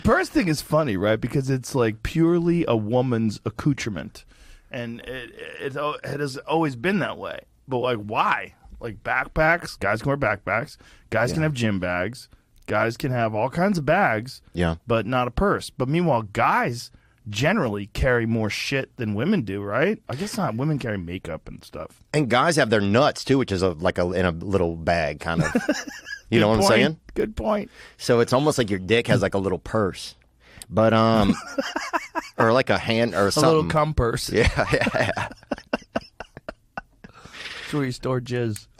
Purse thing is funny, right? Because it's like purely a woman's accoutrement, and it has always been that way. But like, why? Like backpacks, guys can wear backpacks. Guys can have gym bags. Guys can have all kinds of bags. Yeah, but not a purse. But meanwhile, guys generally carry more shit than women do, right? I guess not. Women carry makeup and stuff. and guys have their nuts too, which is in a little bag, kind of. You know what I'm saying? Good point. So it's almost like your dick has like a little purse, but or like a hand or something. A little cum purse. Yeah. It's where you store jizz.